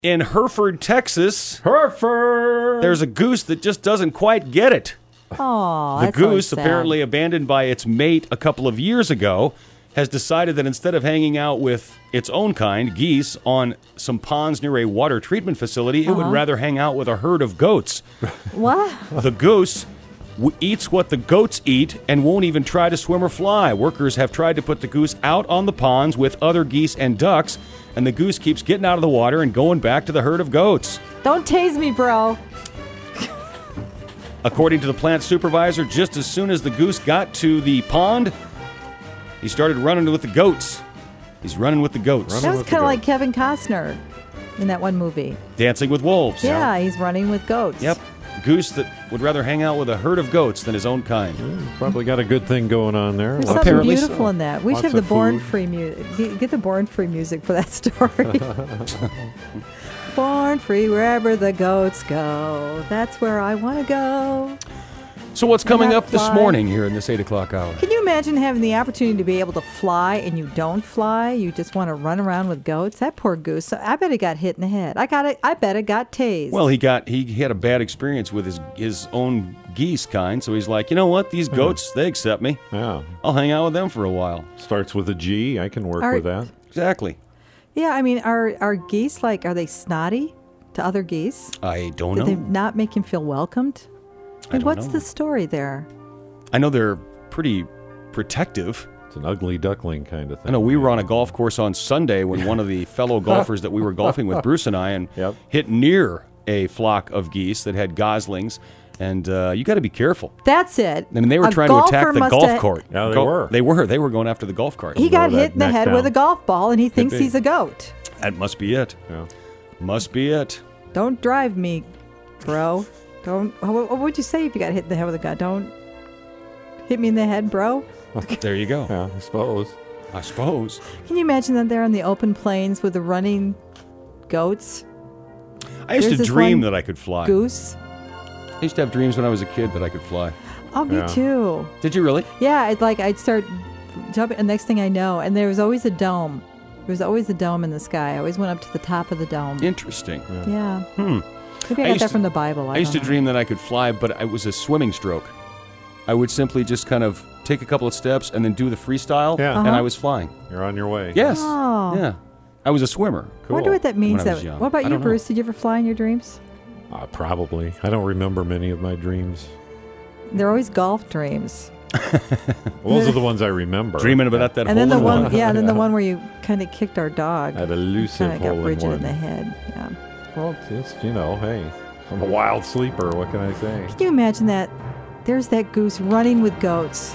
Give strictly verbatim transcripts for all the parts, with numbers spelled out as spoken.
In Hereford, Texas, Hereford, there's a goose that just doesn't quite get it. Oh, the that's goose, so sad. apparently abandoned by its mate a couple of years ago, has decided that instead of hanging out with its own kind, geese, on some ponds near a water treatment facility, it Uh-huh. would rather hang out with a herd of goats. What? The goose w- eats what the goats eat and won't even try to swim or fly. Workers have tried to put the goose out on the ponds with other geese and ducks, and the goose keeps getting out of the water and going back to the herd of goats. Don't tase me, bro. According to the plant supervisor, just as soon as the goose got to the pond, he started running with the goats. He's running with the goats. That was kind of like Kevin Costner in that one movie. Dancing with wolves. Yeah, he's running with goats. Yep. Goose that would rather hang out with a herd of goats than his own kind. Mm, probably got a good thing going on there. There's Lots something Apparently beautiful so. in that. We should Lots have the of Born food. Free music. Get the Born Free music for that story. Born free wherever the goats go. That's where I want to go. So what's coming not up this fly. morning here in this eight o'clock hour? Can you imagine having the opportunity to be able to fly and you don't fly? You just want to run around with goats? That poor goose. I bet it got hit in the head. I got it. I bet it got tased. Well, he got he had a bad experience with his his own geese kind, so he's like, you know what? These goats, they accept me. Yeah. I'll hang out with them for a while. Starts with a G. I can work Are- with that. Exactly. yeah, I mean, are are geese like, are they snotty to other geese? I don't Did they know. not make him feel welcomed? I don't what's know. the story there? I know they're pretty protective. It's an ugly duckling kind of thing. I know we were on a golf course on Sunday when one of the fellow golfers that we were golfing with, Bruce and I, and Yep. hit near a flock of geese that had goslings, and uh, you got to be careful. That's it. I mean, they were A trying to attack golfer the must golf have- cart. Yeah, they Go- were. They were. They were going after the golf cart. He got Throw hit that in the neck head down. with a golf ball, and he thinks be. he's a goat. That must be it. Yeah. Must be it. Don't drive me, bro. Don't. What, what would you say if you got hit in the head with a gun? Don't hit me in the head, bro. There you go. Yeah, I suppose. I suppose. Can you imagine that they're on the open plains with the running goats, I used There's to this dream one that I could fly. goose? I used to have dreams when I was a kid that I could fly. Oh, me Yeah. too. Did you really? Yeah, it's like I'd start jumping, and next thing I know, and there was always a dome. There was always a dome in the sky. I always went up to the top of the dome. Interesting. Yeah. Hmm. Maybe I, I got used that to- from the Bible. I, I used to don't know. dream that I could fly, but it was a swimming stroke. I would simply just kind of take a couple of steps and then do the freestyle, Yeah. and Uh-huh. I was flying. You're on your way. Yes. Oh. Yeah. I was a swimmer. I wonder what that means. When I was That, young. what I about you, don't know. Bruce? Did you ever fly in your dreams? Uh, probably. I don't remember many of my dreams. They're always golf dreams. Well, those are the ones I remember. Dreaming about that And then the hole in one, yeah, then the one where you kind of kicked our dog. That elusive Kind of hole got in Bridget one. in the head. Yeah. Well, it's just, you know, hey, I'm a wild sleeper. What can I say? Can you imagine that? There's that goose running with goats.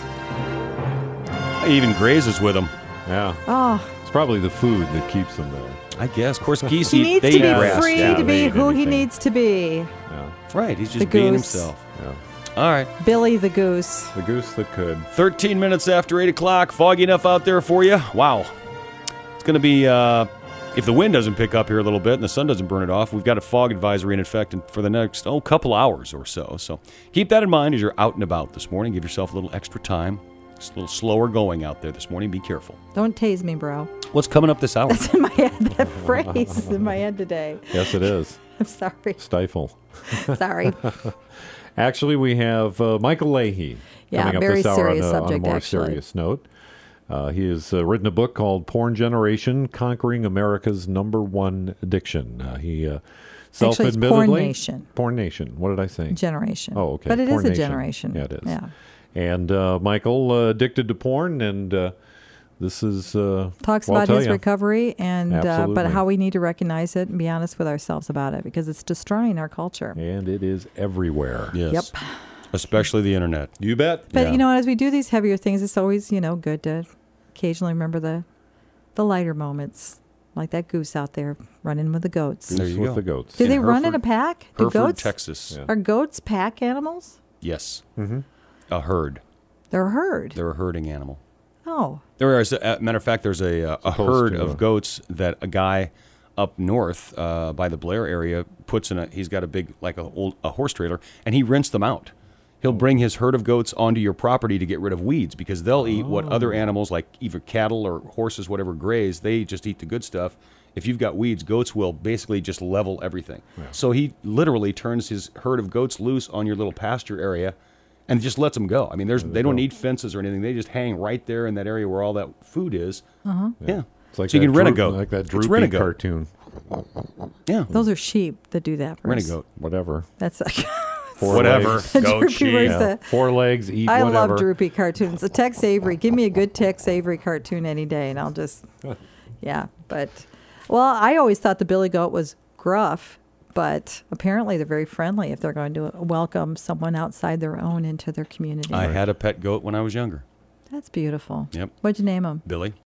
He even grazes with them. Yeah. Oh, It's probably the food that keeps them there. I guess. Of course, geese he eat. needs They to eat be grass. free Yeah, to they be eat who he anything. needs to be. Yeah. Right. He's just The being goose. himself. Yeah. All right. Billy the goose. The goose that could. thirteen minutes after eight o'clock. Foggy enough out there for you? Wow. It's going to be, uh, if the wind doesn't pick up here a little bit and the sun doesn't burn it off, we've got a fog advisory in effect for the next, oh, couple hours or so. So keep that in mind as you're out and about this morning. Give yourself a little extra time. It's a little slower going out there this morning. Be careful. Don't tase me, bro. What's coming up this hour? That's in my head. That phrase is in my head today. Yes, it is. I'm sorry. Stifle. Sorry. Actually, we have uh, Michael Leahy Yeah, coming up very this hour serious on, a, on a subject, more actually. serious note. Uh, he has uh, written a book called Porn Generation, Conquering America's Number One Addiction. Uh, he uh, Actually, it's self-admittedly... Porn Nation. Porn Nation. What did I say? Generation. Oh, okay. But it Porn is a Nation. generation. Yeah, it is. Yeah. And uh, Michael, uh, addicted to porn, and uh, this is... Uh, Talks well, I'll about tell his ya. recovery and uh, but Absolutely. how we need to recognize it and be honest with ourselves about it because it's destroying our culture. And it is everywhere. Yes. Yep. Especially the internet. You bet. But Yeah. you know, as we do these heavier things, it's always, you know, good to occasionally remember the the lighter moments, like that goose out there running with the goats. There you with go. the goats. Do In they run in Hereford- a pack? Do Hereford, goats Texas. Yeah. are goats pack animals? Yes. Mm-hmm. A herd. They're a herd. They're a herding animal. Oh, There is, a matter of fact, there's a, uh, a Supposed herd to, uh, of goats that a guy up north uh, by the Blair area puts in a. He's got a big like a old a horse trailer, and he rents them out. He'll bring his herd of goats onto your property to get rid of weeds because they'll eat what other animals like either cattle or horses, whatever, graze. They just eat the good stuff, if you've got weeds, goats will basically just level everything. Yeah. So he literally turns his herd of goats loose on your little pasture area and just lets them go. I mean, there's they, they don't need fences or anything. They just hang right there in that area where all that food is. Uh-huh. Yeah. yeah. It's like so you can rent a goat. Like that Droopy cartoon. Yeah. Those are sheep that do that. Rent a goat. Whatever. That's like... Four whatever. Goat, sheep. Yeah. Four legs, eat I whatever. love Droopy cartoons. A Tex Avery. Give me a good Tex Avery cartoon any day, and I'll just... Yeah, but... Well, I always thought the billy goat was gruff, but apparently they're very friendly if they're going to welcome someone outside their own into their community. I had a pet goat when I was younger. That's beautiful. Yep. What'd you name him? Billy.